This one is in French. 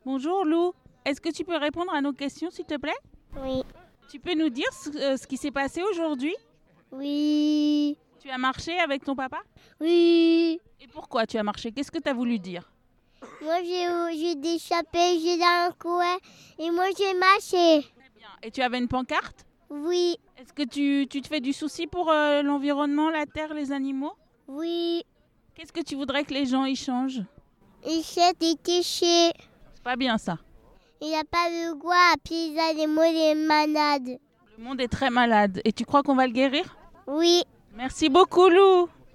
Bonjour Lou, est-ce que tu peux répondre à nos questions s'il te plaît? Oui. Tu peux nous dire ce qui s'est passé aujourd'hui? Oui. Tu as marché avec ton papa? Oui. Et pourquoi tu as marché? Qu'est-ce que tu as voulu dire? Moi, j'ai déchappé, j'ai dans un coin et moi, j'ai marché. Très bien. Et tu avais une pancarte? Oui. Est-ce que tu te fais du souci pour l'environnement, la terre, les animaux? Oui. Qu'est-ce que tu voudrais que les gens y changent? Il s'est détaché. C'est pas bien ça. Il n'a pas de quoi, puis les animaux, les malades. Le monde est très malade. Et tu crois qu'on va le guérir? Oui. Merci beaucoup Lou.